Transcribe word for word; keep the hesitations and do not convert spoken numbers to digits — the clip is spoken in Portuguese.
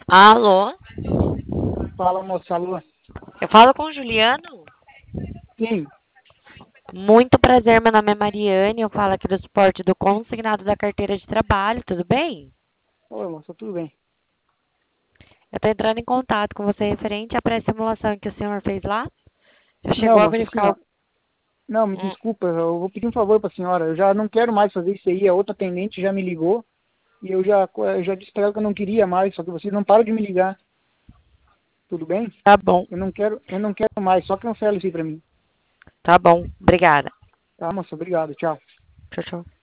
Alô? Fala, moça, alô? Eu falo com o Juliano? Sim. Muito prazer, meu nome é Mariane, eu falo aqui do suporte do consignado da carteira de trabalho, tudo bem? Oi, moça, tudo bem? Eu estou entrando em contato com você referente à pré-simulação que o senhor fez lá. Já Não, chegou a moça, verificar senhora. o... Não, me Hum, desculpa, eu vou pedir um favor para a senhora. Eu já não quero mais fazer isso aí. A outra atendente já me ligou e eu já, eu já disse para ela que eu não queria mais, só que vocês não param de me ligar. Tudo bem? tá bom, Eu não quero, eu não quero mais, só cancela isso aí para mim. tá bom, obrigada. Tá, moça? Obrigado, tchau. Tchau, tchau.